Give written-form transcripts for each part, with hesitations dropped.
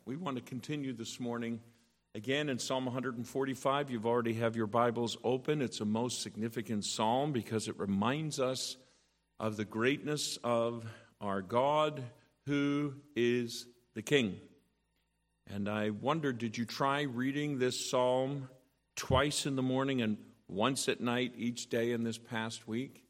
We want to continue this morning again in Psalm 145. You've already have your Bibles open. It's a most significant psalm because it reminds us of the greatness of our God, who is the King. And I wondered, did you try reading this psalm twice in the morning and once at night each day in this past week?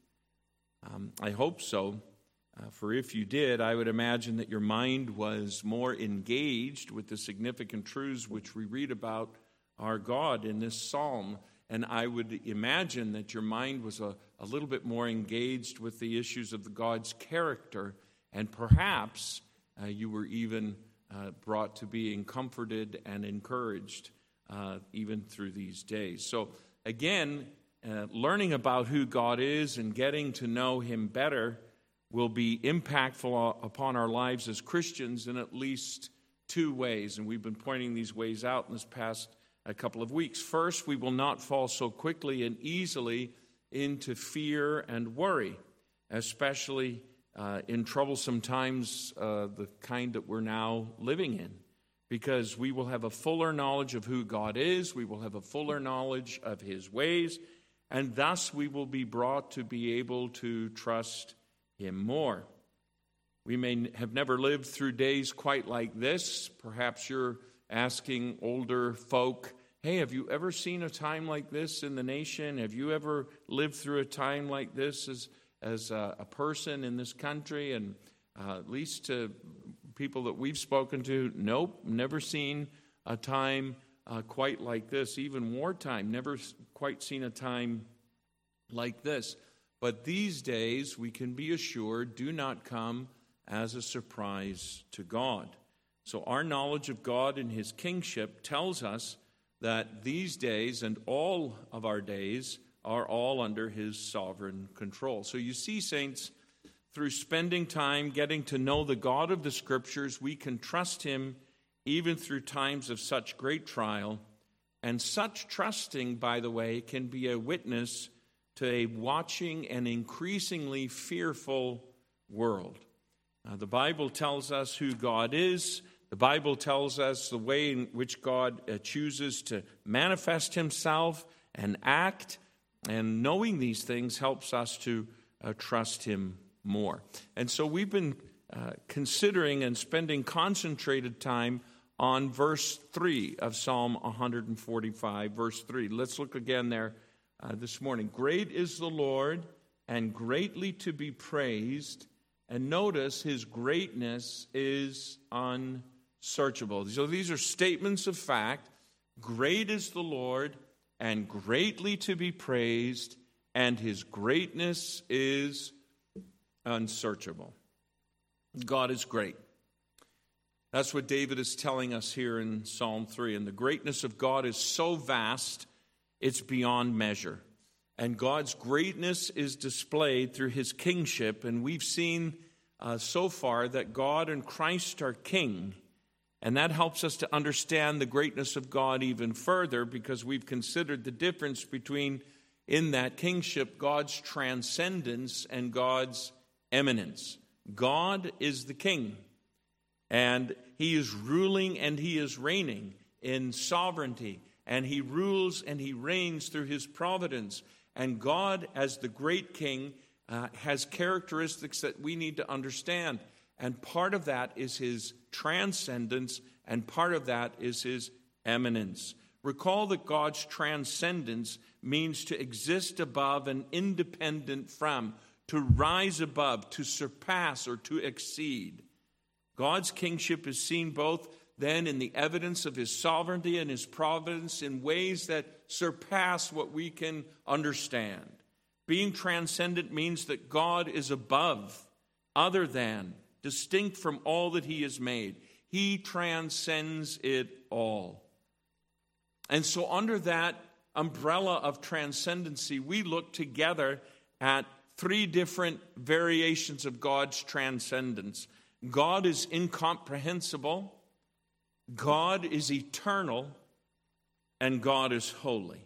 I hope so. For if you did, I would imagine that your mind was more engaged with the significant truths which we read about our God in this psalm. And I would imagine that your mind was a little bit more engaged with the issues of the God's character. And perhaps you were even brought to being comforted and encouraged even through these days. So again, learning about who God is and getting to know Him better will be impactful upon our lives as Christians in at least two ways. And we've been pointing these ways out in this past couple of weeks. First, we will not fall so quickly and easily into fear and worry, especially in troublesome times, the kind that we're now living in, because we will have a fuller knowledge of who God is, we will have a fuller knowledge of His ways, and thus we will be brought to be able to trust Him more. We may have never lived through days quite like this. Perhaps you're asking older folk, hey, have you ever seen a time like this in the nation? Have you ever lived through a time like this as a person in this country? And at least to people that we've spoken to, nope, never seen a time quite like this. Even wartime, never quite seen a time like this. But these days, we can be assured, do not come as a surprise to God. So our knowledge of God and His kingship tells us that these days and all of our days are all under His sovereign control. So you see, saints, through spending time getting to know the God of the Scriptures, we can trust Him even through times of such great trial. And such trusting, by the way, can be a witness to a watching and increasingly fearful world. The Bible tells us who God is. The Bible tells us the way in which God chooses to manifest Himself and act. And knowing these things helps us to trust Him more. And so we've been considering and spending concentrated time on verse 3 of Psalm 145, verse 3. Let's look again there this morning. Great is the Lord and greatly to be praised. And notice His greatness is unsearchable. So these are statements of fact. Great is the Lord and greatly to be praised, and His greatness is unsearchable. God is great. That's what David is telling us here in Psalm 3. And the greatness of God is so vast, it's beyond measure. And God's greatness is displayed through His kingship. And we've seen so far that God and Christ are king. And that helps us to understand the greatness of God even further, because we've considered the difference between, in that kingship, God's transcendence and God's eminence. God is the king, and He is ruling and He is reigning in sovereignty, and He rules and He reigns through His providence. And God, as the great king, has characteristics that we need to understand. And part of that is His transcendence, and part of that is His eminence. Recall that God's transcendence means to exist above and independent from, to rise above, to surpass, or to exceed. God's kingship is seen both then in the evidence of His sovereignty and His providence in ways that surpass what we can understand. Being transcendent means that God is above, other than, distinct from all that He has made. He transcends it all. And so under that umbrella of transcendency, we look together at three different variations of God's transcendence. God is incomprehensible, God is eternal, and God is holy.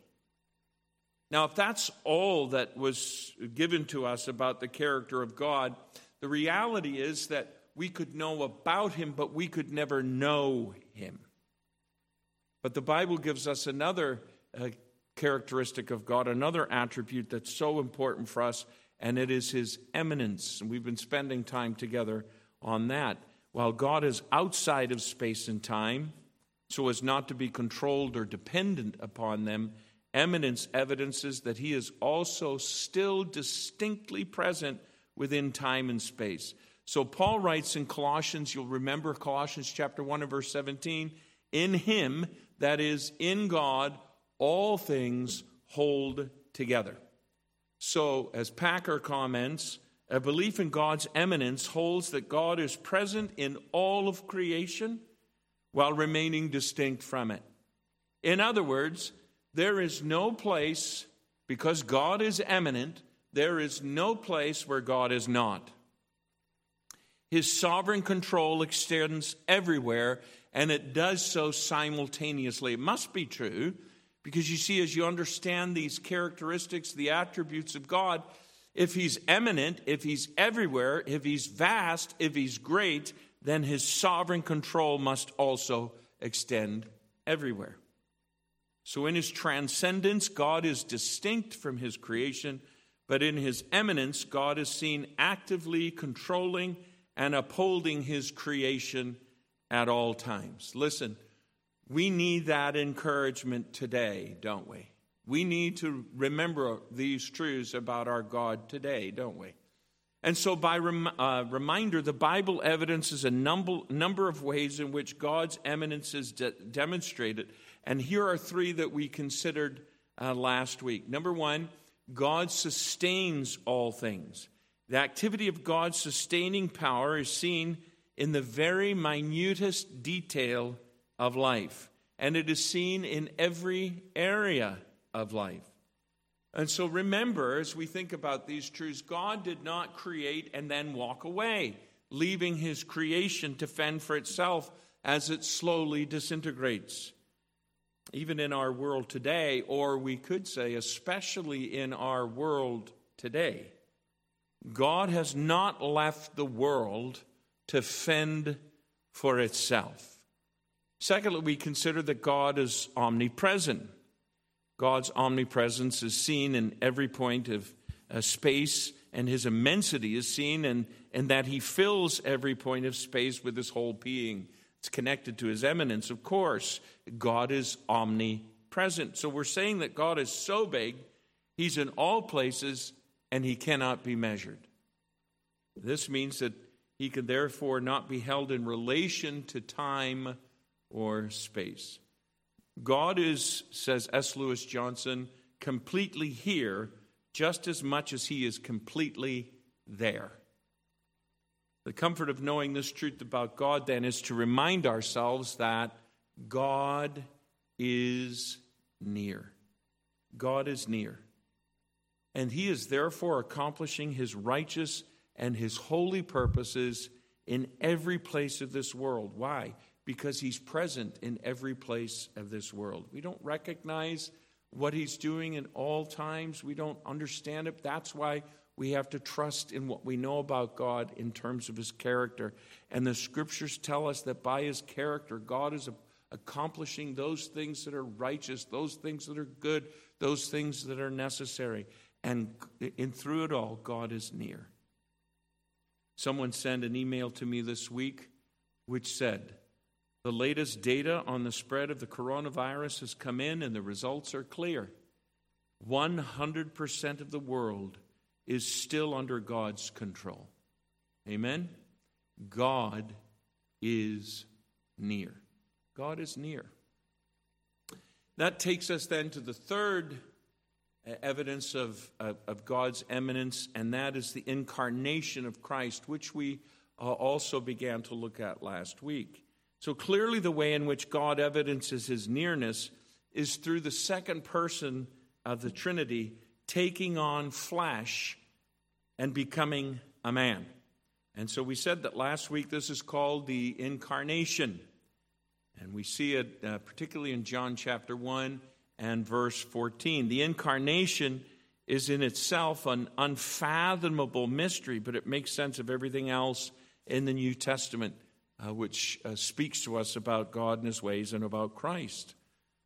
Now, if that's all that was given to us about the character of God, the reality is that we could know about him, but we could never know him. But the Bible gives us another characteristic of God, another attribute that's so important for us, and it is his eminence. And we've been spending time together on that. While God is outside of space and time, so as not to be controlled or dependent upon them, eminence evidences that he is also still distinctly present within time and space. So Paul writes in Colossians, you'll remember Colossians chapter 1 and verse 17, in him, that is, in God, all things hold together. So, as Packer comments, a belief in God's eminence holds that God is present in all of creation while remaining distinct from it. In other words, there is no place, because God is eminent, there is no place where God is not. His sovereign control extends everywhere, and it does so simultaneously. It must be true, because you see, as you understand these characteristics, the attributes of God, if he's eminent, if he's everywhere, if he's vast, if he's great, then his sovereign control must also extend everywhere. So in his transcendence, God is distinct from his creation, but in his eminence, God is seen actively controlling and upholding his creation at all times. Listen, we need that encouragement today, don't we? We need to remember these truths about our God today, don't we? And so by reminder, the Bible evidences a number of ways in which God's eminence is demonstrated. And here are three that we considered last week. Number one, God sustains all things. The activity of God's sustaining power is seen in the very minutest detail of life. And it is seen in every area of life. And so remember, as we think about these truths, God did not create and then walk away, leaving his creation to fend for itself as it slowly disintegrates. Even in our world today, or we could say especially in our world today, God has not left the world to fend for itself. Secondly, we consider that God is omnipresent. God's omnipresence is seen in every point of space, and his immensity is seen in that he fills every point of space with his whole being. It's connected to his eminence, of course. God is omnipresent. So we're saying that God is so big, he's in all places, and he cannot be measured. This means that he can therefore not be held in relation to time or space. God is, says S. Lewis Johnson, completely here just as much as he is completely there. The comfort of knowing this truth about God, then, is to remind ourselves that God is near. God is near. And he is therefore accomplishing his righteous and his holy purposes in every place of this world. Why? Because he's present in every place of this world. We don't recognize what he's doing in all times. We don't understand it. That's why we have to trust in what we know about God in terms of his character. And the scriptures tell us that by his character, God is accomplishing those things that are righteous, those things that are good, those things that are necessary. And through it all, God is near. Someone sent an email to me this week which said, the latest data on the spread of the coronavirus has come in and the results are clear. 100% of the world is still under God's control. Amen? God is near. God is near. That takes us then to the third evidence of God's eminence, and that is the incarnation of Christ, which we also began to look at last week. So clearly the way in which God evidences his nearness is through the second person of the Trinity taking on flesh and becoming a man. And so we said that last week this is called the incarnation. And we see it particularly in John chapter 1 and verse 14. The incarnation is in itself an unfathomable mystery, but it makes sense of everything else in the New Testament, which speaks to us about God and his ways and about Christ.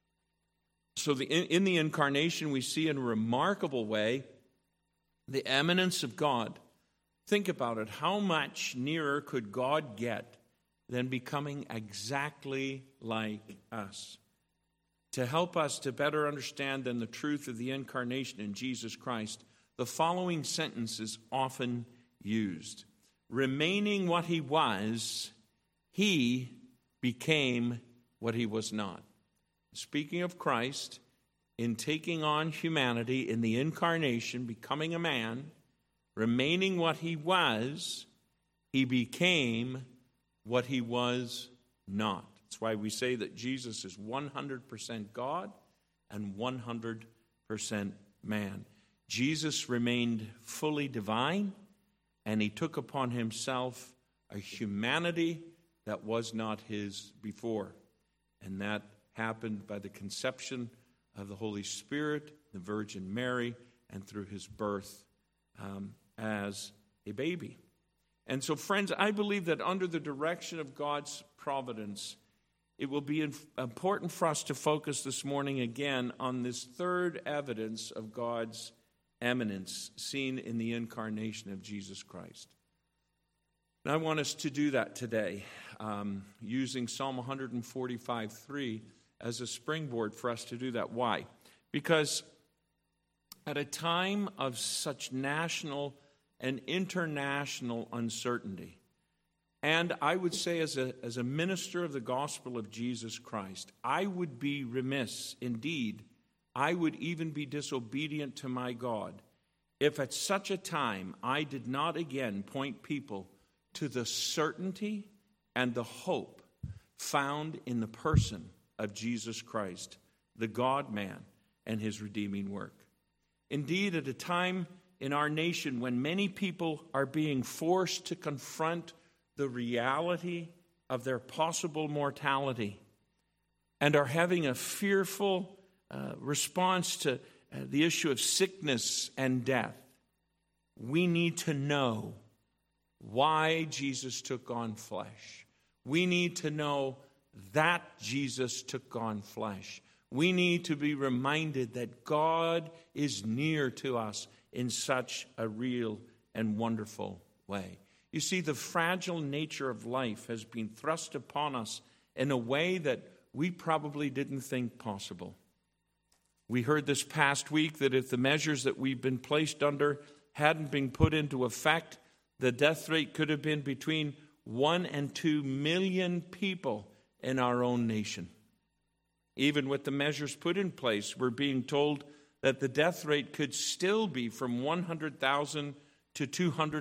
So in the incarnation, we see in a remarkable way the eminence of God. Think about it. How much nearer could God get than becoming exactly like us? To help us to better understand then the truth of the incarnation in Jesus Christ, the following sentence is often used. Remaining what he was, he became what he was not. Speaking of Christ, in taking on humanity in the incarnation, becoming a man, remaining what he was, he became what he was not. That's why we say that Jesus is 100% God and 100% man. Jesus remained fully divine, and he took upon himself a humanity that was not his before. And that happened by the conception of the Holy Spirit, the Virgin Mary, and through his birth as a baby. And so, friends, I believe that under the direction of God's providence, it will be important for us to focus this morning again on this third evidence of God's eminence seen in the incarnation of Jesus Christ. And I want us to do that today, using Psalm 145:3 as a springboard for us to do that. Why? Because at a time of such national and international uncertainty, and I would say as a minister of the gospel of Jesus Christ, I would be remiss, indeed, I would even be disobedient to my God if at such a time I did not again point people to the certainty and the hope found in the person of Jesus Christ, the God-man, and his redeeming work. Indeed, at a time in our nation when many people are being forced to confront the reality of their possible mortality and are having a fearful response to the issue of sickness and death, we need to know why Jesus took on flesh. We need to know that Jesus took on flesh. We need to be reminded that God is near to us in such a real and wonderful way. You see, the fragile nature of life has been thrust upon us in a way that we probably didn't think possible. We heard this past week that if the measures that we've been placed under hadn't been put into effect, the death rate could have been between 1 and 2 million people in our own nation. Even with the measures put in place, we're being told that the death rate could still be from 100,000 to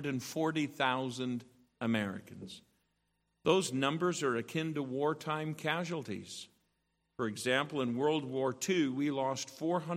240,000 Americans. Those numbers are akin to wartime casualties. For example, in World War II, we lost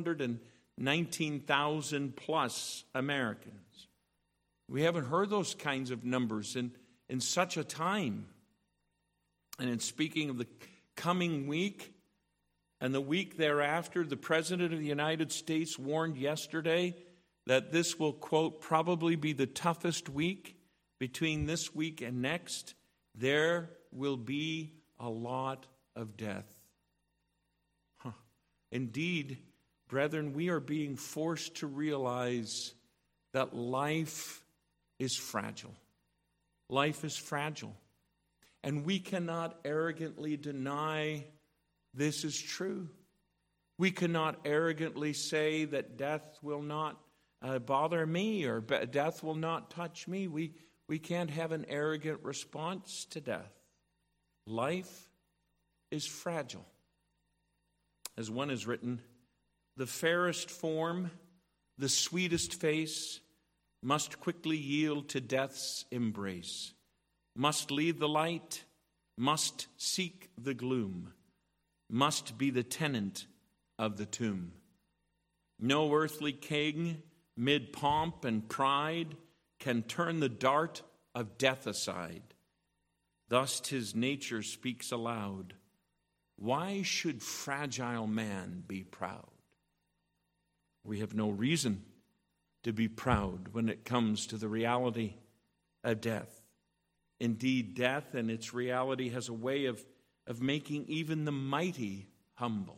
419,000 plus Americans. We haven't heard those kinds of numbers in such a time. And in speaking of the coming week and the week thereafter, the President of the United States warned yesterday that this will, quote, probably be the toughest week. Between this week and next, there will be a lot of death. Indeed, brethren, we are being forced to realize that life is fragile. Life is fragile. And we cannot arrogantly deny this is true. We cannot arrogantly say that death will not bother me or death will not touch me. We can't have an arrogant response to death. Life is fragile. As one has written, the fairest form, the sweetest face, must quickly yield to death's embrace, must leave the light, must seek the gloom, must be the tenant of the tomb. No earthly king, mid pomp and pride, can turn the dart of death aside. Thus 'tis nature speaks aloud. Why should fragile man be proud? We have no reason to be proud when it comes to the reality of death. Indeed, death and its reality has a way of making even the mighty humble.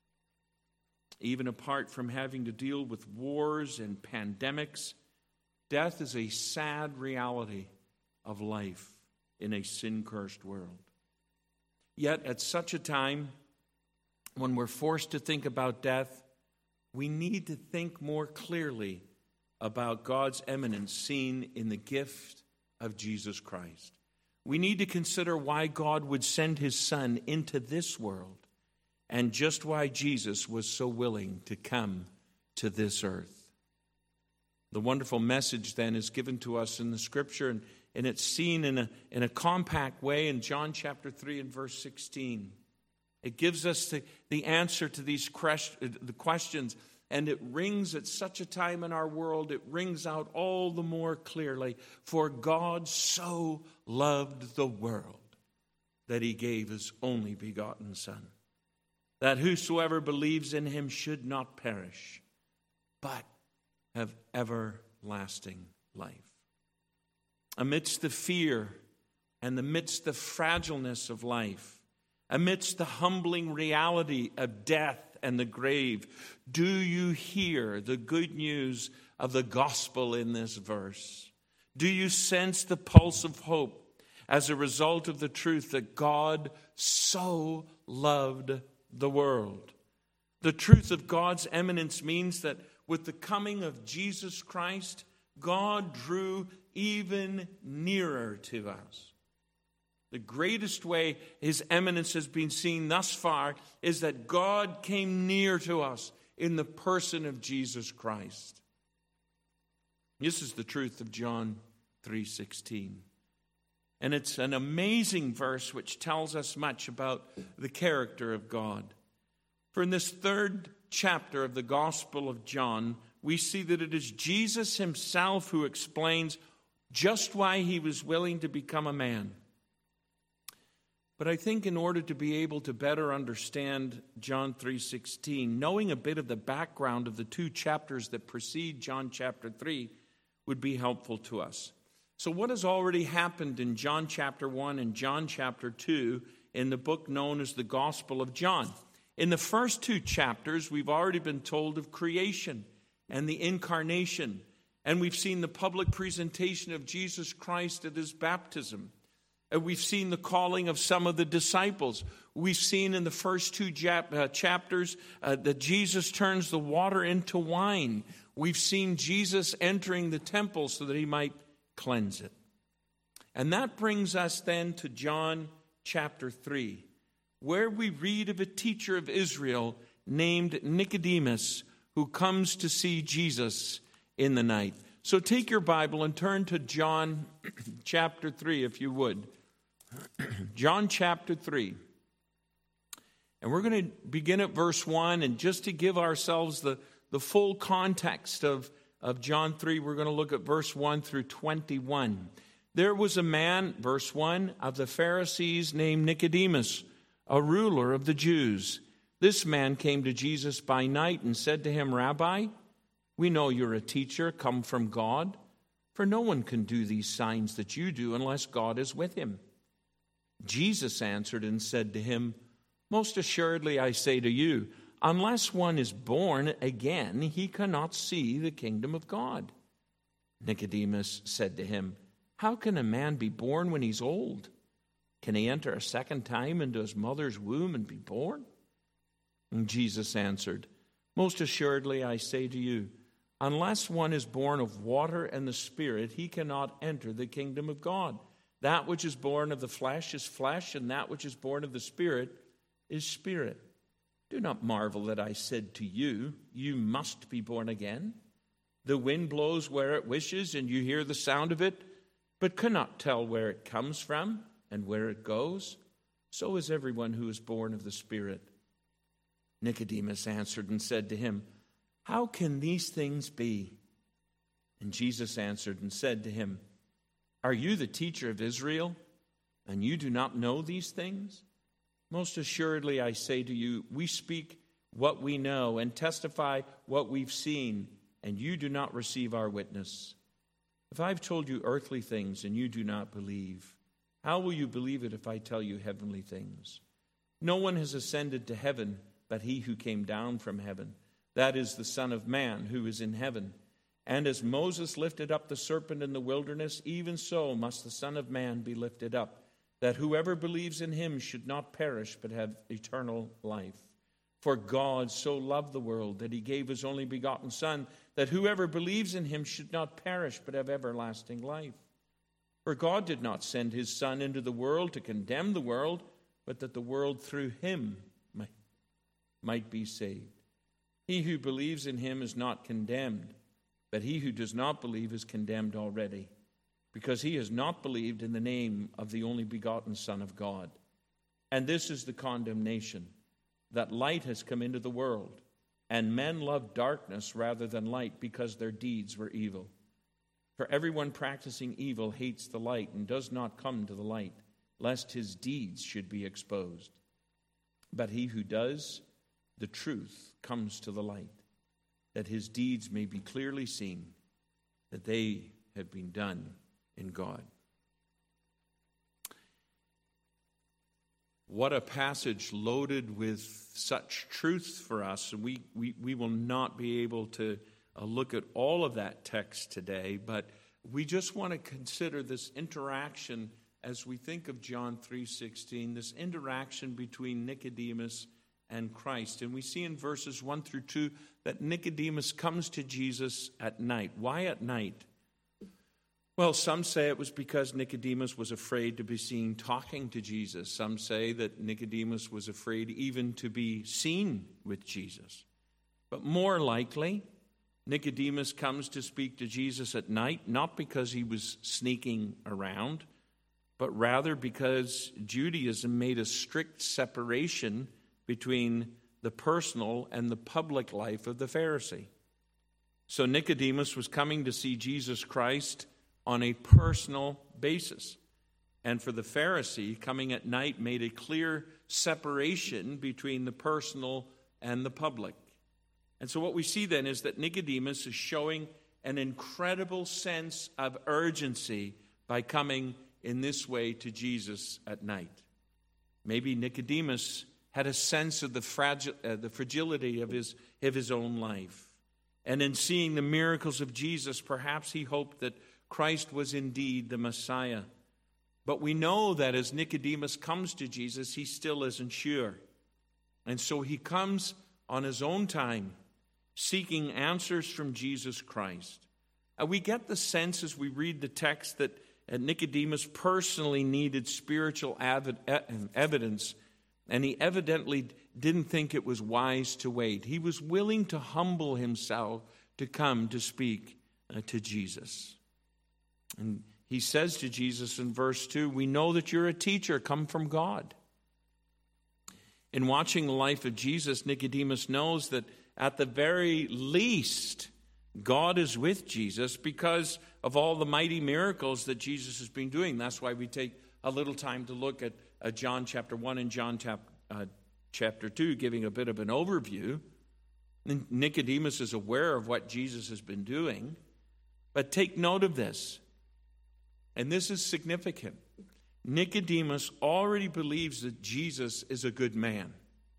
Even apart from having to deal with wars and pandemics, death is a sad reality of life in a sin-cursed world. Yet at such a time, when we're forced to think about death, we need to think more clearly about God's eminence seen in the gift of Jesus Christ. We need to consider why God would send his Son into this world and just why Jesus was so willing to come to this earth. The wonderful message then is given to us in the Scripture, and it's seen in a compact way in John chapter 3 and verse 16. It gives us the answer to these the questions, and it rings at such a time in our world, it rings out all the more clearly. For God so loved the world that he gave his only begotten Son, that whosoever believes in him should not perish, but have everlasting life. Amidst the fear and amidst the fragileness of life, amidst the humbling reality of death and the grave, do you hear the good news of the gospel in this verse? Do you sense the pulse of hope as a result of the truth that God so loved the world? The truth of God's eminence means that with the coming of Jesus Christ, God drew even nearer to us. The greatest way his eminence has been seen thus far is that God came near to us in the person of Jesus Christ. This is the truth of John 3:16. And it's an amazing verse which tells us much about the character of God. For in this third chapter of the Gospel of John, we see that it is Jesus himself who explains just why he was willing to become a man. But I think in order to be able to better understand John 3:16, knowing a bit of the background of the two chapters that precede John chapter 3 would be helpful to us. So what has already happened in John chapter 1 and John chapter 2 in the book known as the Gospel of John? In the first two chapters, we've already been told of creation and the incarnation, and we've seen the public presentation of Jesus Christ at his baptism. We've seen the calling of some of the disciples. We've seen in the first two chapters that Jesus turns the water into wine. We've seen Jesus entering the temple so that he might cleanse it. And that brings us then to John chapter 3, where we read of a teacher of Israel named Nicodemus who comes to see Jesus in the night. So take your Bible and turn to John chapter 3, if you would. John chapter 3. And we're going to begin at verse 1, and just to give ourselves the full context of John 3, we're going to look at verse 1 through 21. There was a man, verse 1, of the Pharisees named Nicodemus, a ruler of the Jews. This man came to Jesus by night and said to him, Rabbi, we know you're a teacher come from God, for no one can do these signs that you do unless God is with him. Jesus answered and said to him, Most assuredly I say to you, unless one is born again, he cannot see the kingdom of God. Nicodemus said to him, How can a man be born when he's old? Can he enter a second time into his mother's womb and be born? And Jesus answered, Most assuredly I say to you, unless one is born of water and the Spirit, he cannot enter the kingdom of God. That which is born of the flesh is flesh, and that which is born of the Spirit is spirit. Do not marvel that I said to you, you must be born again. The wind blows where it wishes, and you hear the sound of it, but cannot tell where it comes from and where it goes. So is everyone who is born of the Spirit. Nicodemus answered and said to him, How can these things be? And Jesus answered and said to him, Are you the teacher of Israel, and you do not know these things? Most assuredly I say to you, we speak what we know and testify what we've seen, and you do not receive our witness. If I've told you earthly things and you do not believe, How will you believe it if I tell you heavenly things? No one has ascended to heaven but he who came down from heaven, that is the Son of Man who is in heaven. And as Moses lifted up the serpent in the wilderness, even so must the Son of Man be lifted up, that whoever believes in him should not perish but have eternal life. For God so loved the world that he gave his only begotten Son, that whoever believes in him should not perish but have everlasting life. For God did not send his Son into the world to condemn the world, but that the world through him might be saved. He who believes in him is not condemned, but he who does not believe is condemned already, because he has not believed in the name of the only begotten Son of God. And this is the condemnation, that light has come into the world, and men love darkness rather than light, because their deeds were evil. For everyone practicing evil hates the light and does not come to the light, lest his deeds should be exposed. But he who does the truth comes to the light, that his deeds may be clearly seen, that they have been done in God. What a passage loaded with such truth for us. And we will not be able to look at all of that text today, but we just want to consider this interaction as we think of John 3:16, this interaction between Nicodemus and Christ. And we see in verses 1 through 2 that Nicodemus comes to Jesus at night. Why at night? Well, some say it was because Nicodemus was afraid to be seen talking to Jesus. Some say that Nicodemus was afraid even to be seen with Jesus. But more likely, Nicodemus comes to speak to Jesus at night, not because he was sneaking around, but rather because Judaism made a strict separation between the personal and the public life of the Pharisee. So Nicodemus was coming to see Jesus Christ on a personal basis. And for the Pharisee, coming at night made a clear separation between the personal and the public. And so what we see then is that Nicodemus is showing an incredible sense of urgency by coming in this way to Jesus at night. Maybe Nicodemus had a sense of the fragility of his own life. And in seeing the miracles of Jesus, perhaps he hoped that Christ was indeed the Messiah. But we know that as Nicodemus comes to Jesus, he still isn't sure. And so he comes on his own time, seeking answers from Jesus Christ. We get the sense as we read the text that Nicodemus personally needed spiritual evidence, and he evidently didn't think it was wise to wait. He was willing to humble himself to come to speak to Jesus. And he says to Jesus in verse 2, "We know that you're a teacher come from God." In watching the life of Jesus, Nicodemus knows that at the very least, God is with Jesus because of all the mighty miracles that Jesus has been doing. That's why we take a little time to look at John chapter 1 and John chapter 2, giving a bit of an overview. Nicodemus is aware of what Jesus has been doing. But take note of this, and this is significant. Nicodemus already believes that Jesus is a good man.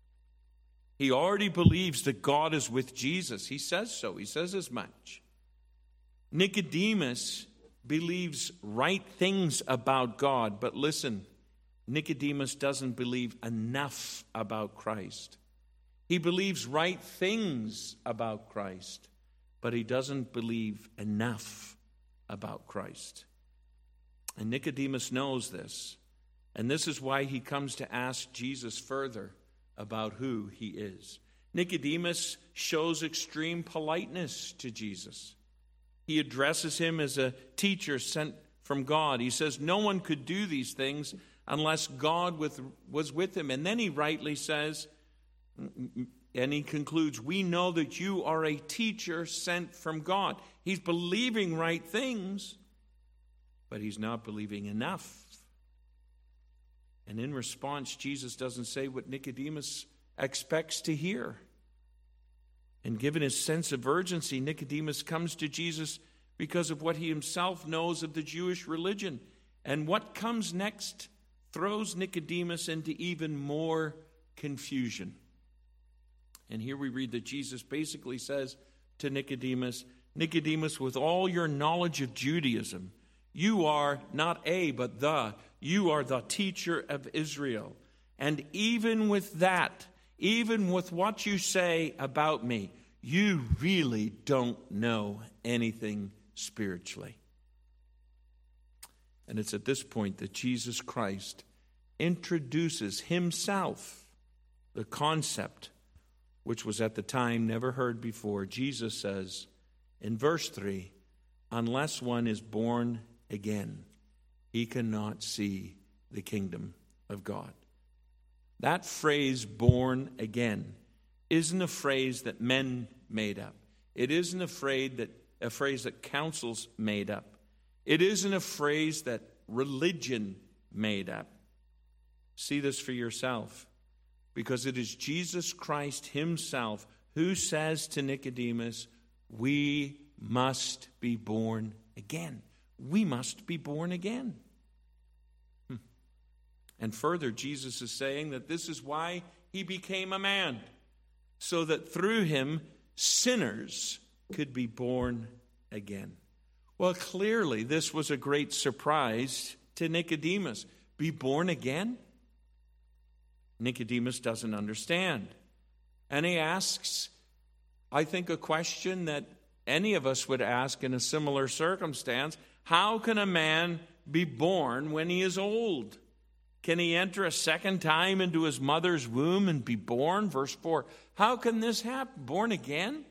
He already believes that God is with Jesus. He says so. He says as much. Nicodemus believes right things about God, but listen, Nicodemus doesn't believe enough about Christ. He believes right things about Christ, but he doesn't believe enough about Christ. And Nicodemus knows this, and this is why he comes to ask Jesus further about who he is. Nicodemus shows extreme politeness to Jesus. He addresses him as a teacher sent from God. He says no one could do these things unless God was with him. And then he rightly says, and he concludes, "We know that you are a teacher sent from God." He's believing right things, but he's not believing enough. And in response, Jesus doesn't say what Nicodemus expects to hear. And given his sense of urgency, Nicodemus comes to Jesus because of what he himself knows of the Jewish religion. And what comes next throws Nicodemus into even more confusion. And here we read that Jesus basically says to Nicodemus, Nicodemus, with all your knowledge of Judaism, you are not a, but the. You are the teacher of Israel. And even with that, even with what you say about me, you really don't know anything spiritually. And it's at this point that Jesus Christ introduces himself, the concept which was at the time never heard before. Jesus says in verse 3, unless one is born again, he cannot see the kingdom of God. That phrase, born again, isn't a phrase that men made up. It isn't a phrase that councils made up. It isn't a phrase that religion made up. See this for yourself, because it is Jesus Christ himself who says to Nicodemus, we must be born again. We must be born again. And further, Jesus is saying that this is why he became a man, so that through him sinners could be born again. Well, clearly this was a great surprise to Nicodemus. Be born again? Nicodemus doesn't understand. And he asks, I think, a question that any of us would ask in a similar circumstance. How can a man be born when he is old? Can he enter a second time into his mother's womb and be born? Verse 4, how can this happen? Born again?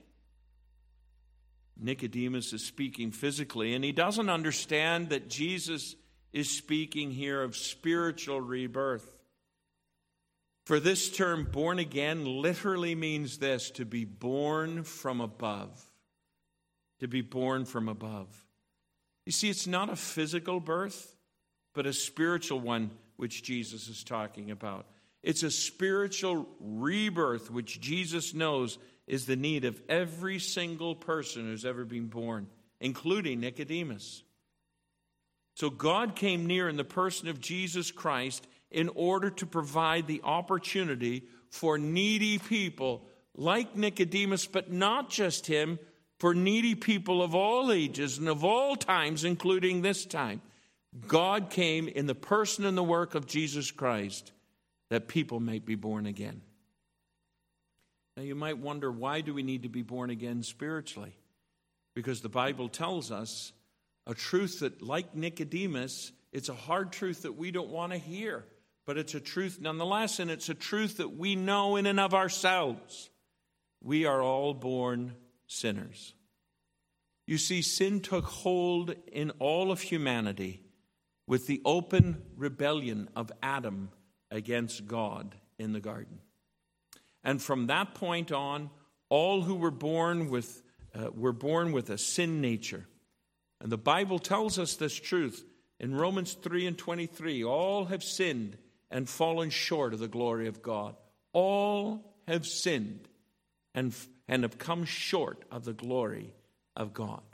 Nicodemus is speaking physically, and he doesn't understand that Jesus is speaking here of spiritual rebirth. For this term, born again, literally means this, to be born from above. To be born from above. You see, it's not a physical birth, but a spiritual one, which Jesus is talking about. It's a spiritual rebirth, which Jesus knows is the need of every single person who's ever been born, including Nicodemus. So God came near in the person of Jesus Christ in order to provide the opportunity for needy people like Nicodemus, but not just him, for needy people of all ages and of all times, including this time. God came in the person and the work of Jesus Christ that people might be born again. Now you might wonder, why do we need to be born again spiritually? Because the Bible tells us a truth that, like Nicodemus, it's a hard truth that we don't want to hear. But it's a truth nonetheless, and it's a truth that we know in and of ourselves. We are all born sinners. You see, sin took hold in all of humanity with the open rebellion of Adam against God in the garden. And from that point on, all who were born with a sin nature. And the Bible tells us this truth in Romans 3:23. All have sinned and fallen short of the glory of God. All have sinned and have come short of the glory of God.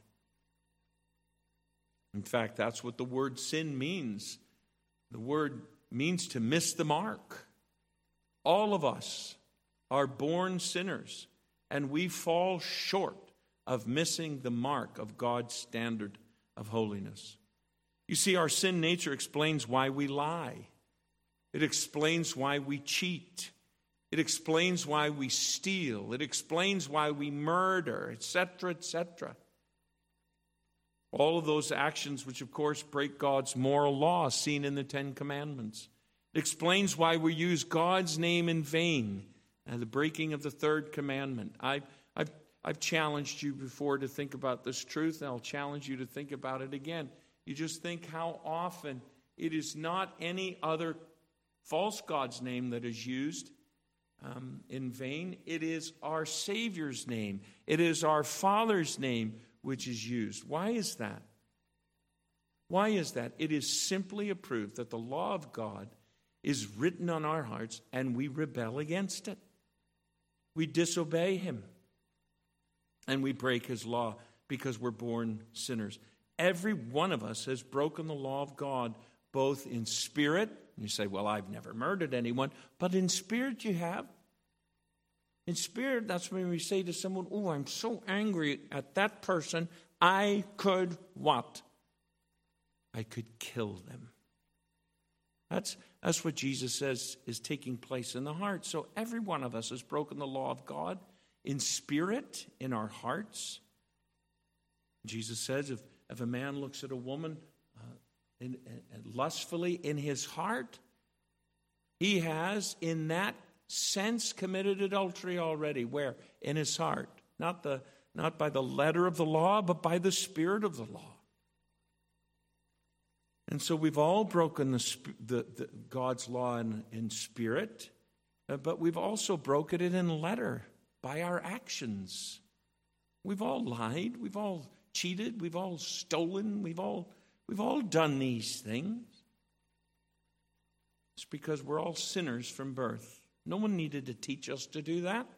In fact, that's what the word sin means. The word means to miss the mark. All of us are born sinners, and we fall short of missing the mark of God's standard of holiness. You see, our sin nature explains why we lie. It explains why we cheat. It explains why we steal. It explains why we murder, etc., etc. All of those actions which, of course, break God's moral law seen in the Ten Commandments. It explains why we use God's name in vain and the breaking of the third commandment. I've challenged you before to think about this truth, and I'll challenge you to think about it again. You just think how often it is not any other false God's name that is used in vain. It is our Savior's name. It is our Father's name which is used. Why is that? Why is that? It is simply a proof that the law of God is written on our hearts and we rebel against it. We disobey him and we break his law because we're born sinners. Every one of us has broken the law of God both in spirit. You say, well, I've never murdered anyone. But in spirit you have. In spirit, that's when we say to someone, oh, I'm so angry at that person, I could what? I could kill them. That's what Jesus says is taking place in the heart. So every one of us has broken the law of God in spirit, in our hearts. Jesus says if a man looks at a woman lustfully in his heart, he has in that sense committed adultery already. Where? In his heart. Not by the letter of the law, but by the spirit of the law. And so we've all broken the God's law in spirit, but we've also broken it in letter by our actions. We've all lied, we've all cheated, we've all stolen, we've all done these things. It's because we're all sinners from birth. No one needed to teach us to do that.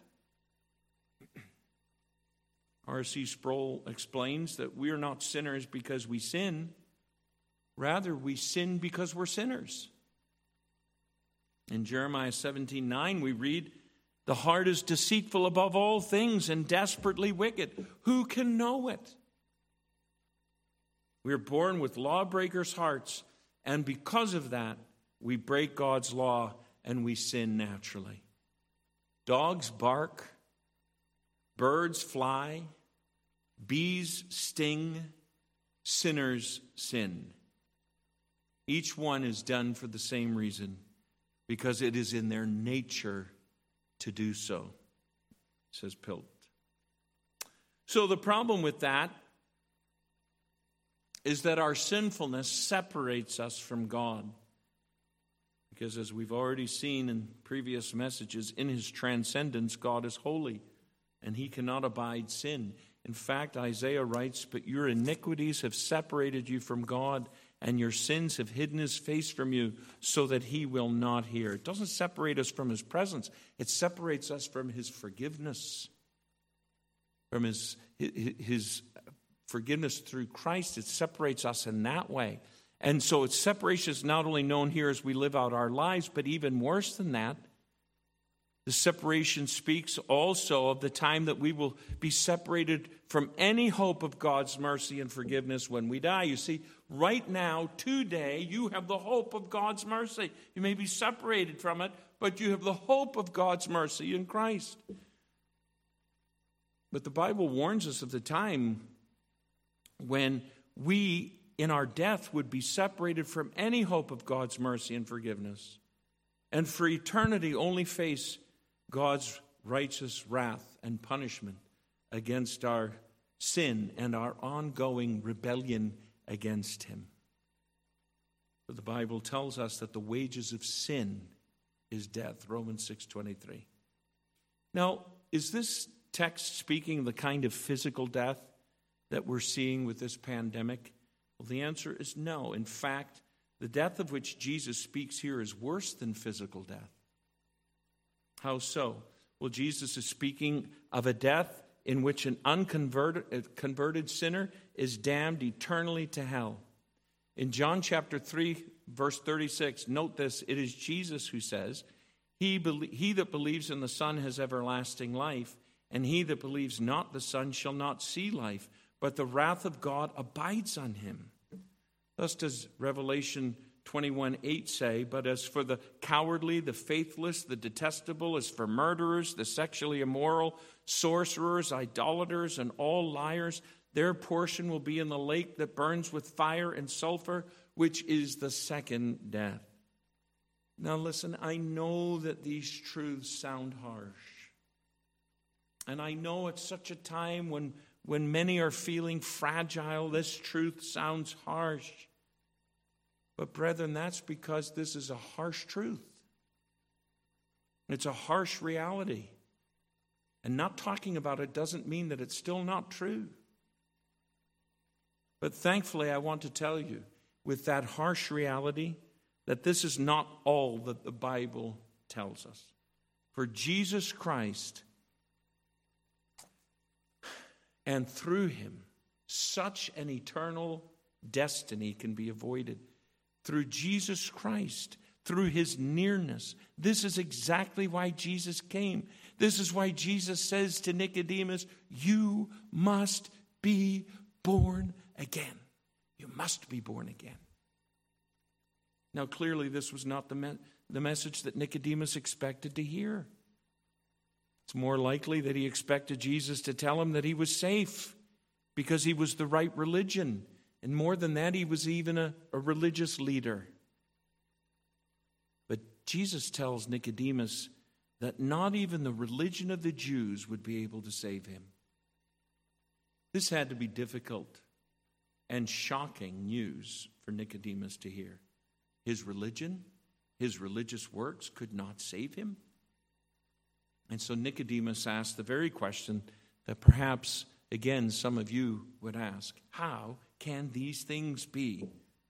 R.C. Sproul explains that we are not sinners because we sin. Rather, we sin because we're sinners. In Jeremiah 17:9, we read, the heart is deceitful above all things and desperately wicked. Who can know it? We are born with lawbreakers' hearts, and because of that, we break God's law and we sin naturally. Dogs bark, birds fly, bees sting, sinners sin. Each one is done for the same reason, because it is in their nature to do so, says Pilt. So the problem with that is that our sinfulness separates us from God. Because as we've already seen in previous messages, in his transcendence, God is holy, and he cannot abide sin. In fact, Isaiah writes, but your iniquities have separated you from God, and your sins have hidden his face from you so that he will not hear. It doesn't separate us from his presence. It separates us from his forgiveness. From his forgiveness through Christ. It separates us in that way. And so its separation is not only known here as we live out our lives, but even worse than that, the separation speaks also of the time that we will be separated from any hope of God's mercy and forgiveness when we die. You see, right now, today, you have the hope of God's mercy. You may be separated from it, but you have the hope of God's mercy in Christ. But the Bible warns us of the time when we, in our death, would be separated from any hope of God's mercy and forgiveness, and for eternity only face God's righteous wrath and punishment against our sin and our ongoing rebellion against him. But the Bible tells us that the wages of sin is death, Romans 6:23. Now, is this text speaking of the kind of physical death that we're seeing with this pandemic? Well, the answer is no. In fact, the death of which Jesus speaks here is worse than physical death. How so? Well, Jesus is speaking of a death in which an converted sinner is damned eternally to hell. In John chapter 3, verse 36, note this, it is Jesus who says, he that believes in the Son has everlasting life, and he that believes not the Son shall not see life, but the wrath of God abides on him. Thus does Revelation 21:8 say, but as for the cowardly, the faithless, the detestable, as for murderers, the sexually immoral, sorcerers, idolaters, and all liars, their portion will be in the lake that burns with fire and sulfur, which is the second death. Now listen, I know that these truths sound harsh. And I know it's such a time when many are feeling fragile, this truth sounds harsh. But brethren, that's because this is a harsh truth. It's a harsh reality. And not talking about it doesn't mean that it's still not true. But thankfully, I want to tell you, with that harsh reality, that this is not all that the Bible tells us. For Jesus Christ, and through him, such an eternal destiny can be avoided. through Jesus Christ, through his nearness. This is exactly why Jesus came. This is why Jesus says to Nicodemus, you must be born again. You must be born again. Now, clearly, this was not the message that Nicodemus expected to hear. It's more likely that he expected Jesus to tell him that he was safe because he was the right religion. And more than that, he was even a religious leader. But Jesus tells Nicodemus that not even the religion of the Jews would be able to save him. This had to be difficult and shocking news for Nicodemus to hear. His religion, his religious works could not save him. And so Nicodemus asked the very question that perhaps, again, some of you would ask. How can these things be?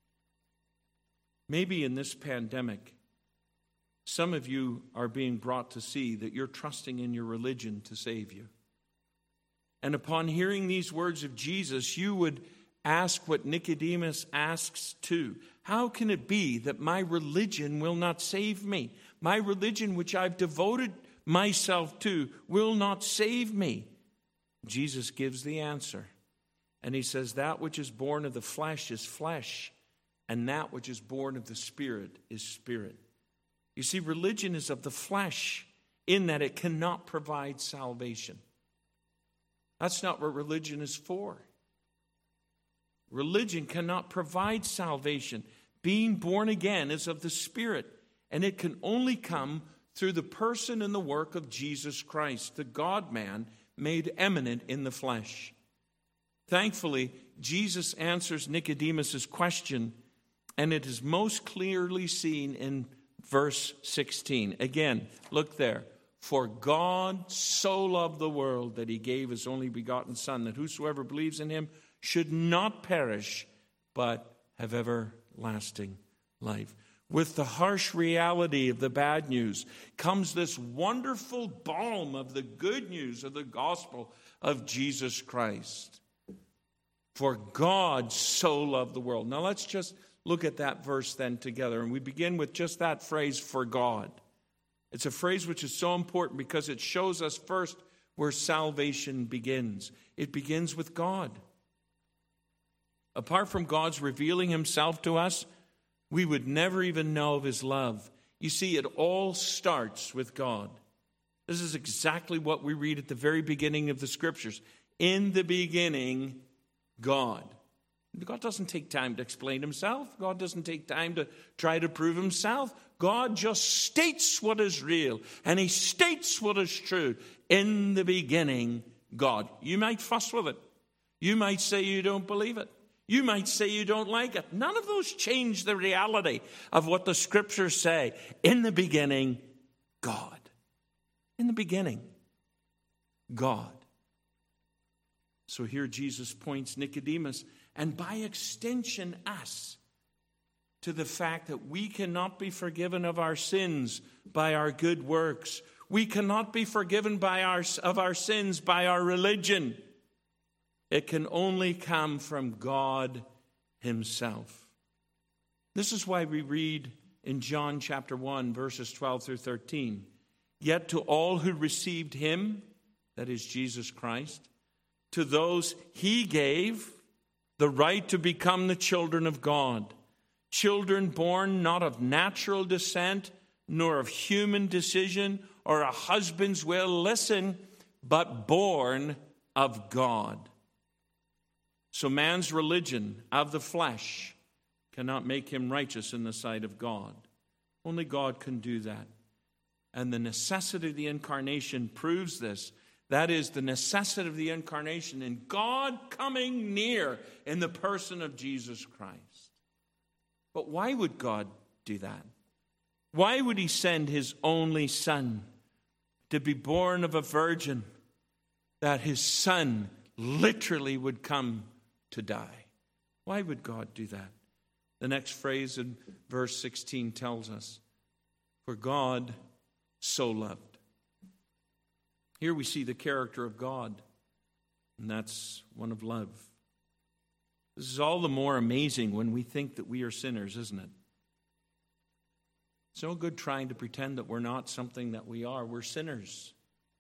Maybe in this pandemic, some of you are being brought to see that you're trusting in your religion to save you. And upon hearing these words of Jesus, you would ask what Nicodemus asks too. How can it be that my religion will not save me? My religion, which I've devoted myself to, will not save me. Jesus gives the answer. And he says, that which is born of the flesh is flesh, and that which is born of the Spirit is spirit. You see, religion is of the flesh in that it cannot provide salvation. That's not what religion is for. Religion cannot provide salvation. Being born again is of the Spirit, and it can only come through the person and the work of Jesus Christ, the God-man made eminent in the flesh. Thankfully, Jesus answers Nicodemus' question, and it is most clearly seen in verse 16. Again, look there. For God so loved the world that he gave his only begotten Son, that whosoever believes in him should not perish, but have everlasting life. With the harsh reality of the bad news comes this wonderful balm of the good news of the gospel of Jesus Christ. For God so loved the world. Now let's just look at that verse then together. And we begin with just that phrase, for God. It's a phrase which is so important because it shows us first where salvation begins. It begins with God. Apart from God's revealing himself to us, we would never even know of his love. You see, it all starts with God. This is exactly what we read at the very beginning of the Scriptures. In the beginning, God. God doesn't take time to explain himself. God doesn't take time to try to prove himself. God just states what is real, and he states what is true. In the beginning, God. You might fuss with it. You might say you don't believe it. You might say you don't like it. None of those change the reality of what the Scriptures say. In the beginning, God. In the beginning, God. So here Jesus points Nicodemus, and by extension us, to the fact that we cannot be forgiven of our sins by our good works. We cannot be forgiven of our sins by our religion. It can only come from God himself. This is why we read in John chapter 1, verses 12 through 13. Yet to all who received him, that is Jesus Christ, to those he gave the right to become the children of God. Children born not of natural descent, nor of human decision, or a husband's will, listen, but born of God. So man's religion of the flesh cannot make him righteous in the sight of God. Only God can do that. And the necessity of the incarnation proves this. That is the necessity of the incarnation in God coming near in the person of Jesus Christ. But why would God do that? Why would he send his only Son to be born of a virgin, that his Son literally would come to die? Why would God do that? The next phrase in verse 16 tells us, for God so loved. Here we see the character of God, and that's one of love. This is all the more amazing when we think that we are sinners, isn't it? It's no good trying to pretend that we're not something that we are. We're sinners.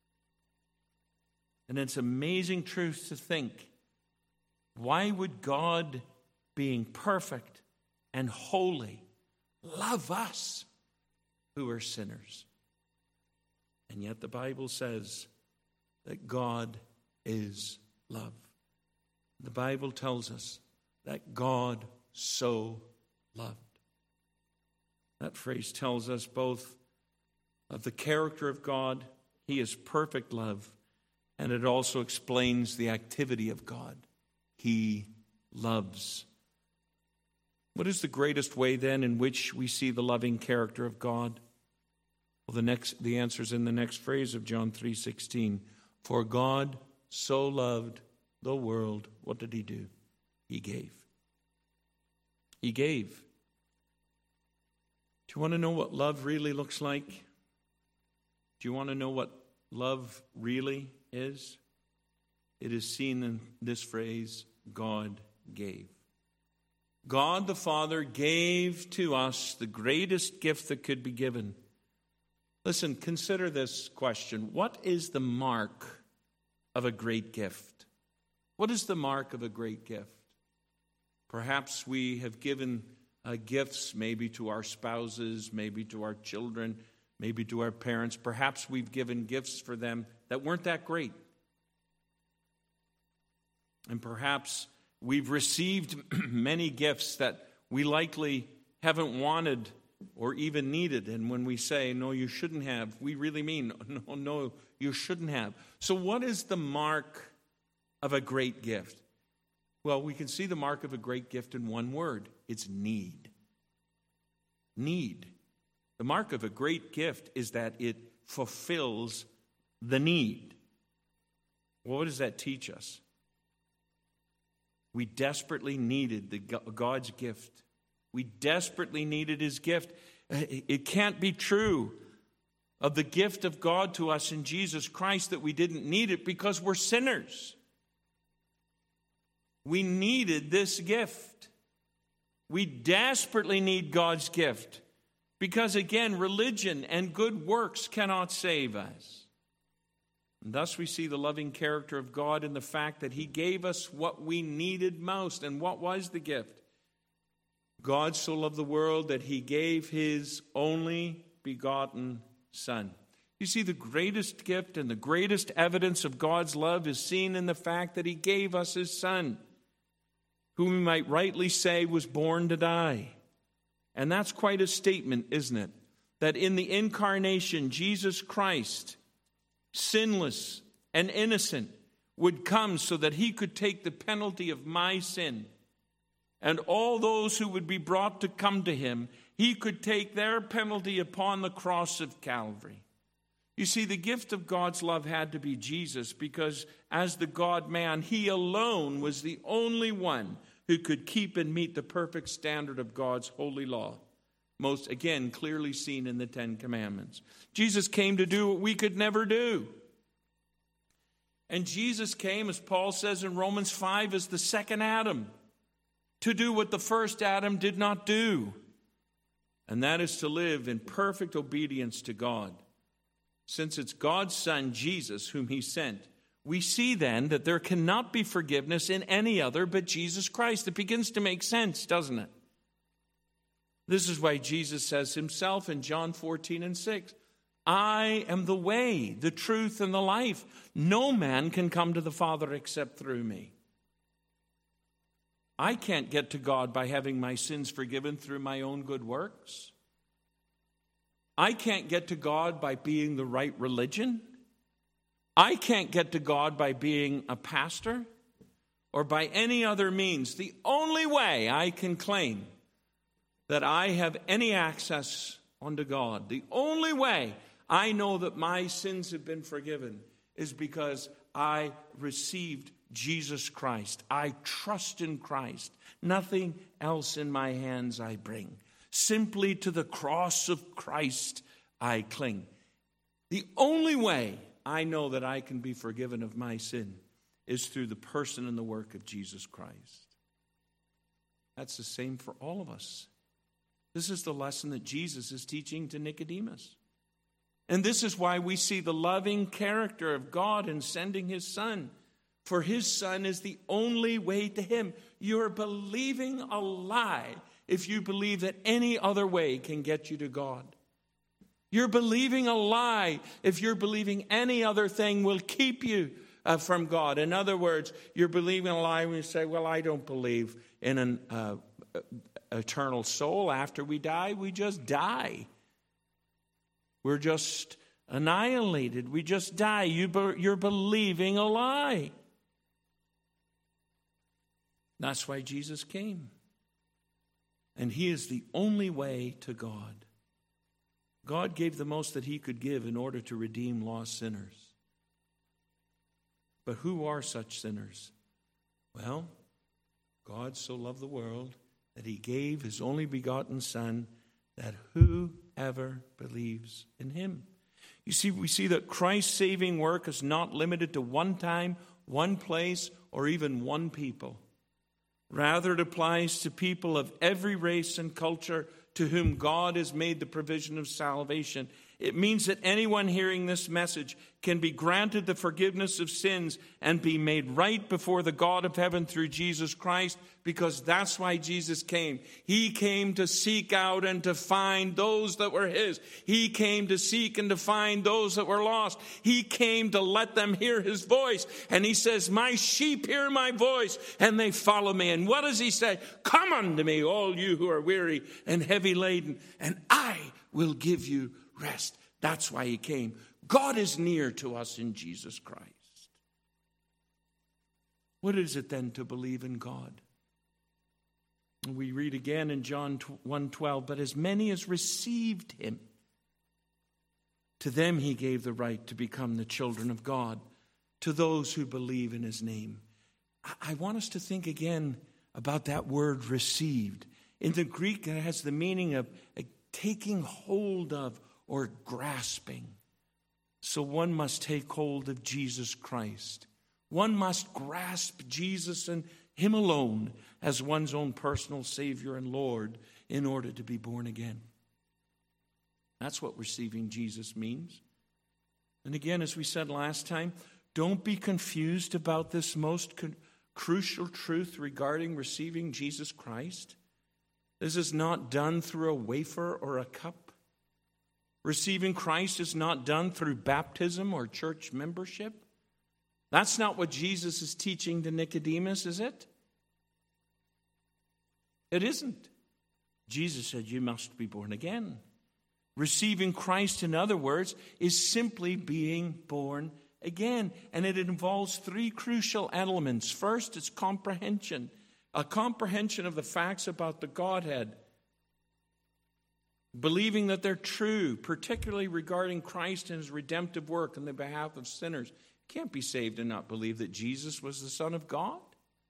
And it's amazing truth to think, why would God, being perfect and holy, love us who are sinners? And yet the Bible says that God is love. The Bible tells us that God so loved. That phrase tells us both of the character of God. He is perfect love. And it also explains the activity of God. He loves. What is the greatest way then in which we see the loving character of God? Well, the answer is in the next phrase of John 3:16. For God so loved the world. What did he do? He gave. He gave. Do you want to know what love really looks like? Do you want to know what love really is? It is seen in this phrase, God gave. God the Father gave to us the greatest gift that could be given. Listen, consider this question. What is the mark of a great gift? What is the mark of a great gift? Perhaps we have given gifts maybe to our spouses, maybe to our children, maybe to our parents. Perhaps we've given gifts for them that weren't that great. And perhaps we've received many gifts that we likely haven't wanted or even needed. And when we say, no, you shouldn't have, we really mean, no, you shouldn't have. So what is the mark of a great gift? Well, we can see the mark of a great gift in one word. It's need. Need. The mark of a great gift is that it fulfills the need. Well, what does that teach us? We desperately needed God's gift. We desperately needed his gift. It can't be true of the gift of God to us in Jesus Christ that we didn't need it because we're sinners. We needed this gift. We desperately need God's gift because, again, religion and good works cannot save us. And thus we see the loving character of God in the fact that he gave us what we needed most. And what was the gift? God so loved the world that he gave his only begotten Son. You see, the greatest gift and the greatest evidence of God's love is seen in the fact that he gave us his Son, whom we might rightly say was born to die. And that's quite a statement, isn't it? That in the incarnation, Jesus Christ, sinless and innocent, would come so that he could take the penalty of my sin. And all those who would be brought to come to him, he could take their penalty upon the cross of Calvary. You see, the gift of God's love had to be Jesus because as the God-man, he alone was the only one who could keep and meet the perfect standard of God's holy law. Most, again, clearly seen in the Ten Commandments. Jesus came to do what we could never do. And Jesus came, as Paul says in Romans 5, as the second Adam, to do what the first Adam did not do. And that is to live in perfect obedience to God. Since it's God's Son, Jesus, whom he sent, we see then that there cannot be forgiveness in any other but Jesus Christ. It begins to make sense, doesn't it? This is why Jesus says himself in John 14:6, I am the way, the truth, and the life. No man can come to the Father except through me. I can't get to God by having my sins forgiven through my own good works. I can't get to God by being the right religion. I can't get to God by being a pastor or by any other means. The only way I can claim that I have any access unto God, the only way I know that my sins have been forgiven is because I received Jesus Christ. I trust in Christ. Nothing else in my hands I bring. Simply to the cross of Christ I cling. The only way I know that I can be forgiven of my sin is through the person and the work of Jesus Christ. That's the same for all of us. This is the lesson that Jesus is teaching to Nicodemus. And this is why we see the loving character of God in sending his Son. For his Son is the only way to him. You're believing a lie if you believe that any other way can get you to God. You're believing a lie if you're believing any other thing will keep you from God. In other words, you're believing a lie when you say, well, I don't believe in an eternal soul. After we die, we just die. We're just annihilated. We just die. You're believing a lie. That's why Jesus came. And he is the only way to God. God gave the most that he could give in order to redeem lost sinners. But who are such sinners? Well, God so loved the world that he gave his only begotten Son, that whoever believes in him. You see, we see that Christ's saving work is not limited to one time, one place, or even one people. Rather, it applies to people of every race and culture to whom God has made the provision of salvation. It means that anyone hearing this message can be granted the forgiveness of sins and be made right before the God of heaven through Jesus Christ, because that's why Jesus came. He came to seek out and to find those that were his. He came to seek and to find those that were lost. He came to let them hear his voice. And he says, my sheep hear my voice and they follow me. And what does he say? Come unto me, all you who are weary and heavy laden, and I will give you rest. That's why he came. God is near to us in Jesus Christ. What is it then to believe in God? We read again in John 1:12, but as many as received him, to them he gave the right to become the children of God, to those who believe in his name. I want us to think again about that word received. In the Greek, it has the meaning of taking hold of or grasping. So one must take hold of Jesus Christ. One must grasp Jesus and him alone as one's own personal Savior and Lord in order to be born again. That's what receiving Jesus means. And again, as we said last time, don't be confused about this most crucial truth regarding receiving Jesus Christ. This is not done through a wafer or a cup. Receiving Christ is not done through baptism or church membership. That's not what Jesus is teaching to Nicodemus, is it? It isn't. Jesus said, you must be born again. Receiving Christ, in other words, is simply being born again. And it involves three crucial elements. First, it's comprehension. A comprehension of the facts about the Godhead. Believing that they're true, particularly regarding Christ and his redemptive work on the behalf of sinners. You can't be saved and not believe that Jesus was the Son of God.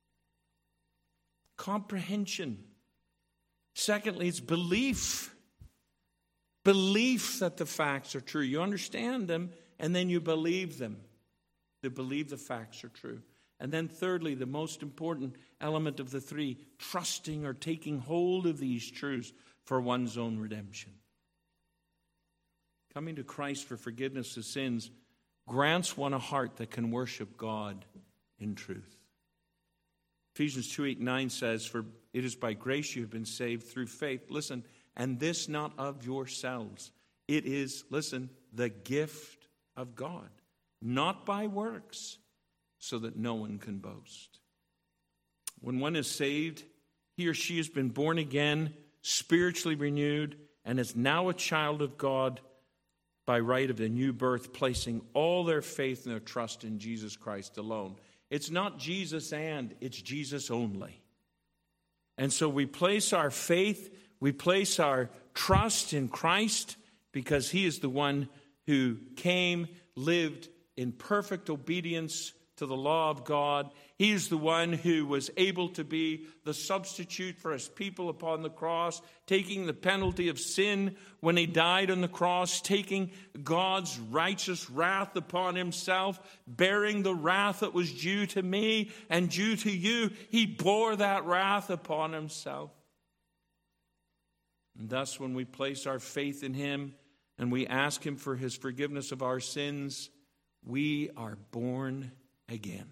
Comprehension. Secondly, it's belief. Belief that the facts are true. You understand them, and then you believe them. To believe the facts are true. And then thirdly, the most important element of the three, trusting or taking hold of these truths for one's own redemption. Coming to Christ for forgiveness of sins grants one a heart that can worship God in truth. Ephesians 2:8-9 says, for it is by grace you have been saved through faith. Listen, and this not of yourselves. It is, listen, the gift of God, not by works, so that no one can boast. When one is saved, he or she has been born again, spiritually renewed, and is now a child of God by right of a new birth, placing all their faith and their trust in Jesus Christ alone. It's not Jesus and, it's Jesus only. And so we place our faith, we place our trust in Christ because he is the one who came, lived in perfect obedience to the law of God. He is the one who was able to be the substitute for his people upon the cross, taking the penalty of sin when he died on the cross, taking God's righteous wrath upon himself, bearing the wrath that was due to me and due to you. He bore that wrath upon himself. And thus, when we place our faith in him and we ask him for his forgiveness of our sins, we are born again.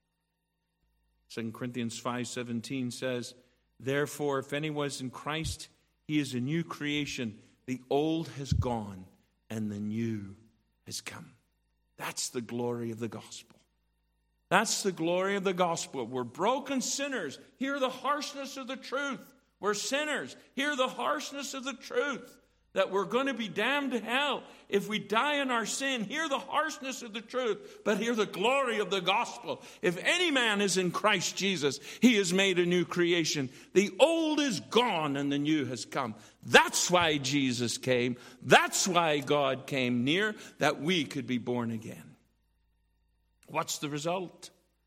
2 Corinthians 5:17 says, "Therefore, if anyone is in Christ, he is a new creation. The old has gone and the new has come." That's the glory of the gospel. That's the glory of the gospel. We're broken sinners. Hear the harshness of the truth. We're sinners. Hear the harshness of the truth. That we're going to be damned to hell if we die in our sin. Hear the harshness of the truth, but hear the glory of the gospel. If any man is in Christ Jesus, he is made a new creation. The old is gone and the new has come. That's why Jesus came. That's why God came near, that we could be born again. What's the result?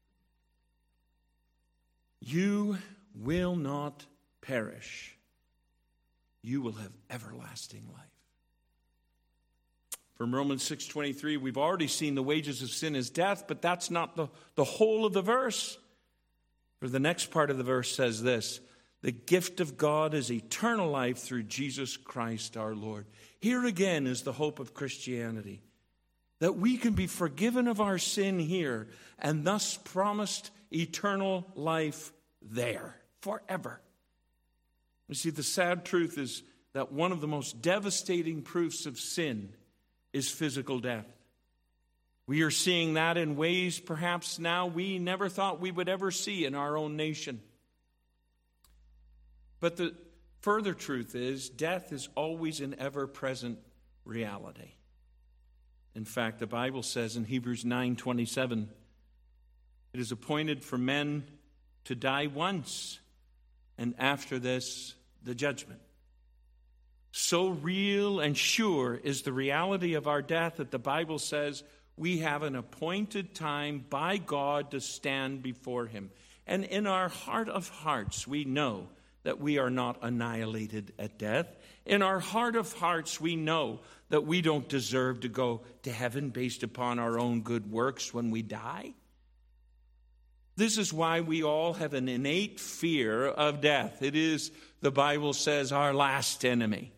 You will not perish. You will have everlasting life. From Romans 6:23, we've already seen the wages of sin is death, but that's not the whole of the verse. For the next part of the verse says this: the gift of God is eternal life through Jesus Christ our Lord. Here again is the hope of Christianity, that we can be forgiven of our sin here and thus promised eternal life there forever. You see, the sad truth is that one of the most devastating proofs of sin is physical death. We are seeing that in ways perhaps now we never thought we would ever see in our own nation. But the further truth is, death is always an ever-present reality. In fact, the Bible says in Hebrews 9:27, it is appointed for men to die once, and after this, the judgment. So real and sure is the reality of our death that the Bible says we have an appointed time by God to stand before him. And in our heart of hearts, we know that we are not annihilated at death. In our heart of hearts, we know that we don't deserve to go to heaven based upon our own good works when we die. This is why we all have an innate fear of death. It is, the Bible says, our last enemy.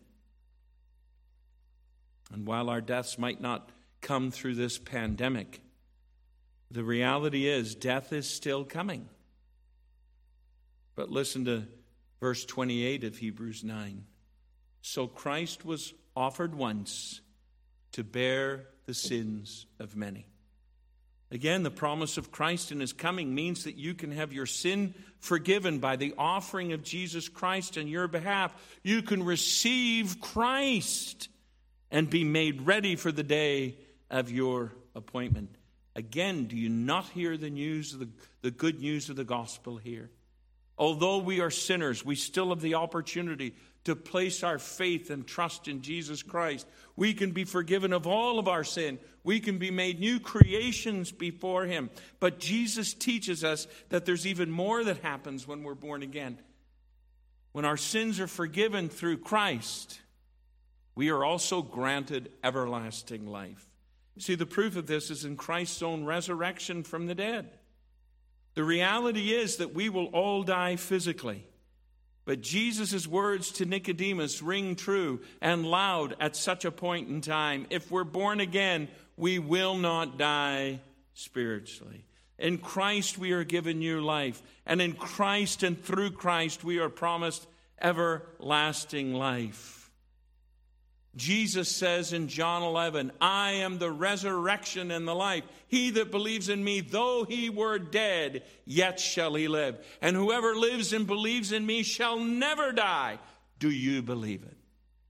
And while our deaths might not come through this pandemic, the reality is death is still coming. But listen to verse 28 of Hebrews 9. So Christ was offered once to bear the sins of many. Again, the promise of Christ in his coming means that you can have your sin forgiven by the offering of Jesus Christ on your behalf. You can receive Christ and be made ready for the day of your appointment. Again, do you not hear the news of the good news of the gospel here? Although we are sinners, we still have the opportunity to place our faith and trust in Jesus Christ. We can be forgiven of all of our sin. We can be made new creations before him. But Jesus teaches us that there's even more that happens when we're born again. When our sins are forgiven through Christ, we are also granted everlasting life. See, the proof of this is in Christ's own resurrection from the dead. The reality is that we will all die physically. But Jesus' words to Nicodemus ring true and loud at such a point in time. If we're born again, we will not die spiritually. In Christ we are given new life. And in Christ and through Christ we are promised everlasting life. Jesus says in John 11, I am the resurrection and the life. He that believes in me, though he were dead, yet shall he live. And whoever lives and believes in me shall never die. Do you believe it?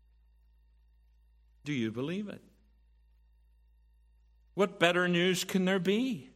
Do you believe it? What better news can there be?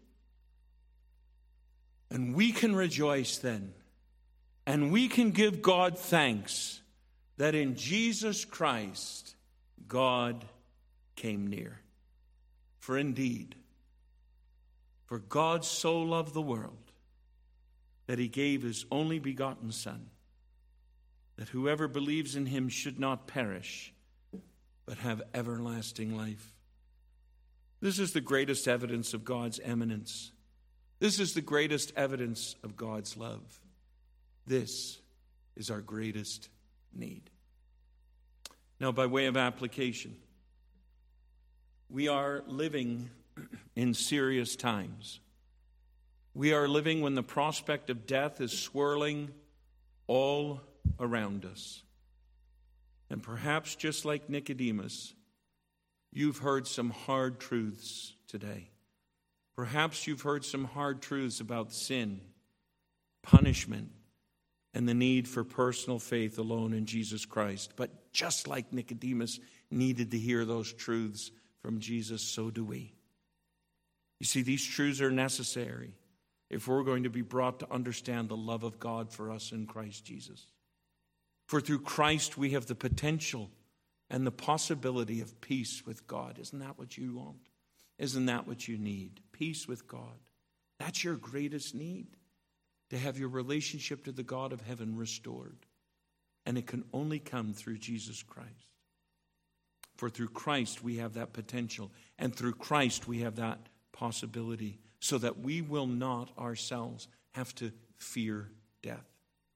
And we can rejoice then. And we can give God thanks that in Jesus Christ, God came near. For indeed, for God so loved the world that he gave his only begotten Son, that whoever believes in him should not perish, but have everlasting life. This is the greatest evidence of God's eminence. This is the greatest evidence of God's love. This is our greatest need. Now, by way of application, we are living in serious times. We are living when the prospect of death is swirling all around us. And perhaps just like Nicodemus, you've heard some hard truths today. Perhaps you've heard some hard truths about sin, punishment, and the need for personal faith alone in Jesus Christ. But just like Nicodemus needed to hear those truths from Jesus, so do we. You see, these truths are necessary if we're going to be brought to understand the love of God for us in Christ Jesus. For through Christ we have the potential and the possibility of peace with God. Isn't that what you want? Isn't that what you need? Peace with God. That's your greatest need, to have your relationship to the God of heaven restored. And it can only come through Jesus Christ. For through Christ we have that potential, and through Christ we have that possibility, so that we will not ourselves have to fear death.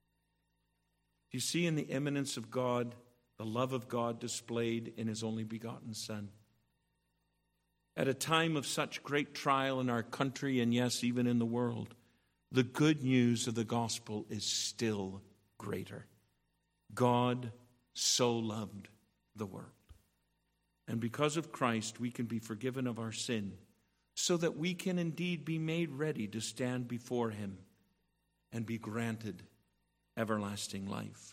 You see in the immanence of God, the love of God displayed in His only begotten Son. At a time of such great trial in our country, and yes, even in the world, the good news of the gospel is still greater. God so loved the world. And because of Christ, we can be forgiven of our sin, so that we can indeed be made ready to stand before Him and be granted everlasting life.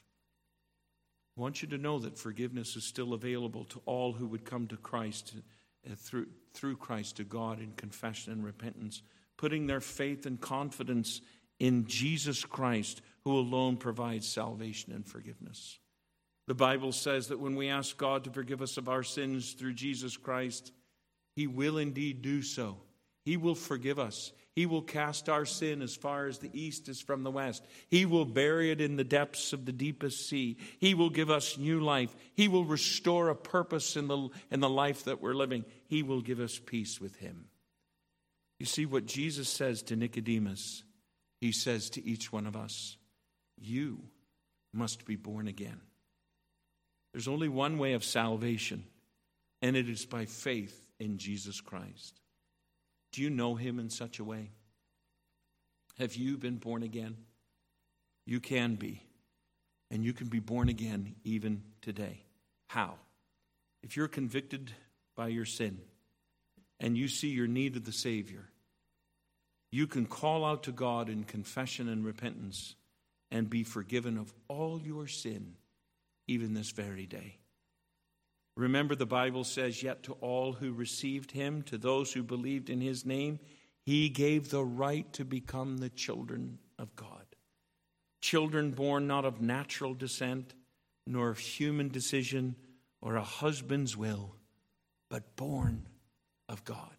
I want you to know that forgiveness is still available to all who would come to Christ, through Christ to God in confession and repentance, putting their faith and confidence in Jesus Christ, who alone provides salvation and forgiveness. The Bible says that when we ask God to forgive us of our sins through Jesus Christ, He will indeed do so. He will forgive us. He will cast our sin as far as the east is from the west. He will bury it in the depths of the deepest sea. He will give us new life. He will restore a purpose in the life that we're living. He will give us peace with Him. You see what Jesus says to Nicodemus, He says to each one of us, you must be born again. There's only one way of salvation, and it is by faith in Jesus Christ. Do you know Him in such a way? Have you been born again? You can be. And you can be born again even today. How? If you're convicted by your sin and you see your need of the Savior, you can call out to God in confession and repentance and be forgiven of all your sin, even this very day. Remember, the Bible says, yet to all who received Him, to those who believed in His name, He gave the right to become the children of God. Children born not of natural descent, nor of human decision, or a husband's will, but born of God.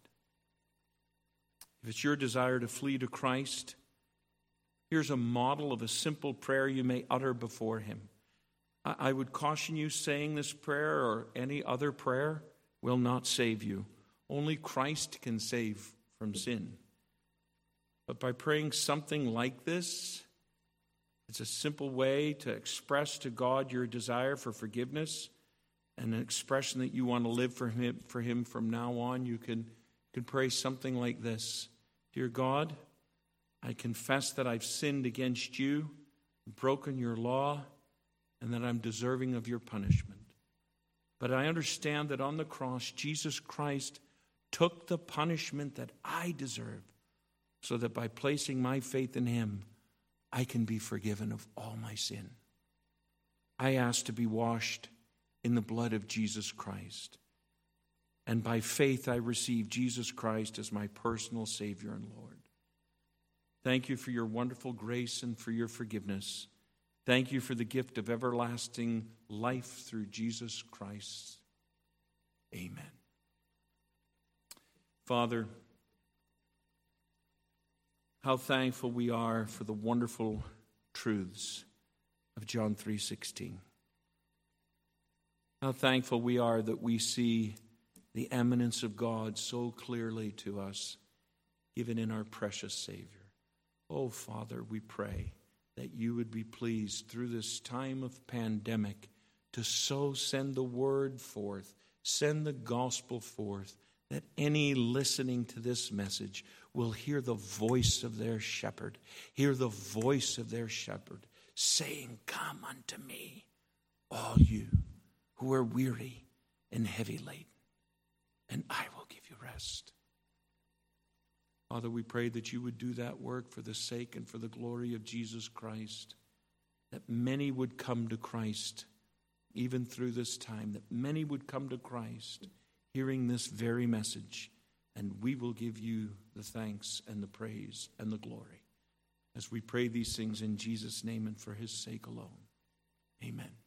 If it's your desire to flee to Christ, here's a model of a simple prayer you may utter before Him. I would caution you, saying this prayer or any other prayer will not save you. Only Christ can save from sin. But by praying something like this, it's a simple way to express to God your desire for forgiveness and an expression that you want to live for Him from now on. You can pray something like this. Dear God, I confess that I've sinned against you, broken your law, and that I'm deserving of your punishment. But I understand that on the cross, Jesus Christ took the punishment that I deserve, so that by placing my faith in Him, I can be forgiven of all my sin. I ask to be washed in the blood of Jesus Christ. And by faith, I receive Jesus Christ as my personal Savior and Lord. Thank you for your wonderful grace and for your forgiveness. Thank you for the gift of everlasting life through Jesus Christ. Amen. Father, how thankful we are for the wonderful truths of John 3:16. How thankful we are that we see the eminence of God so clearly to us, given in our precious Savior. Oh, Father, we pray that you would be pleased through this time of pandemic to so send the word forth, send the gospel forth, that any listening to this message will hear the voice of their shepherd, saying, "Come unto me, all you who are weary and heavy laden, and I will give you rest." Father, we pray that you would do that work for the sake and for the glory of Jesus Christ, that many would come to Christ, even through this time, that many would come to Christ, hearing this very message, and we will give you the thanks and the praise and the glory as we pray these things in Jesus' name and for his sake alone. Amen.